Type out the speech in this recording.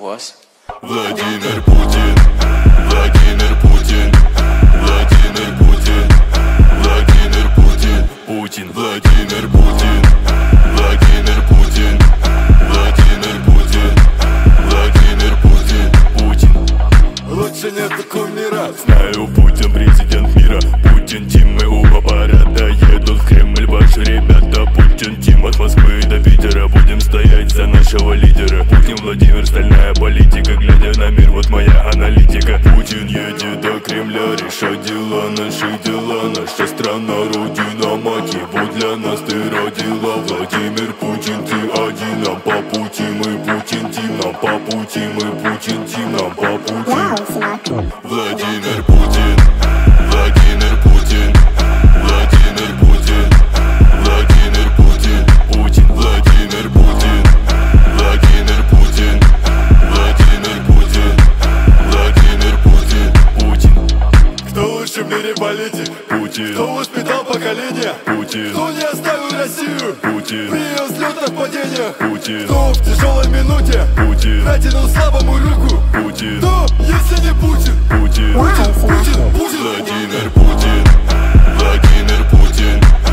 вас. Владимир Путин, Владимир Путин, Владимир Путин, Владимир Путин, Путин, Владимир Путин, Владимир Путин, Владимир Путин, Владимир Путин, Путин. Лучше нету кумира. Знаю, Путин президент мира. Путин тим, мы оба парада едут в Кремль ваши ребята. Путин тим, от Москвы до Питера будем стоять за нашего лидера. Путин Владимир, стальная политика, глядя на мир, вот моя аналитика. Путин едет до Кремля, решать дела, наши дела. Наша страна, родина, мать его для нас ты родила. Владимир Путин, ты один, нам по пути, мы Путин тим, нам по пути, мы Путин тим, нам по пути. Владимир Путин, Владимир Путин, Владимир Путин, Владимир Путин, Путин, Владимир Путин, Владимир Путин, Владимир Путин, Владимир Путин, Путин. Кто лучше в мире политик? Путин. Кто воспитал поколение? Путин. Кто не оставил Россию? Путин. При ее взлетах, падениях? Путин. Кто в тяжелой минуте? Путин. Протянул слабому руку? Путин. Кто, если не Путин? Путин. Путин, Путин, Путин. Владимир Путин, Владимир Путин,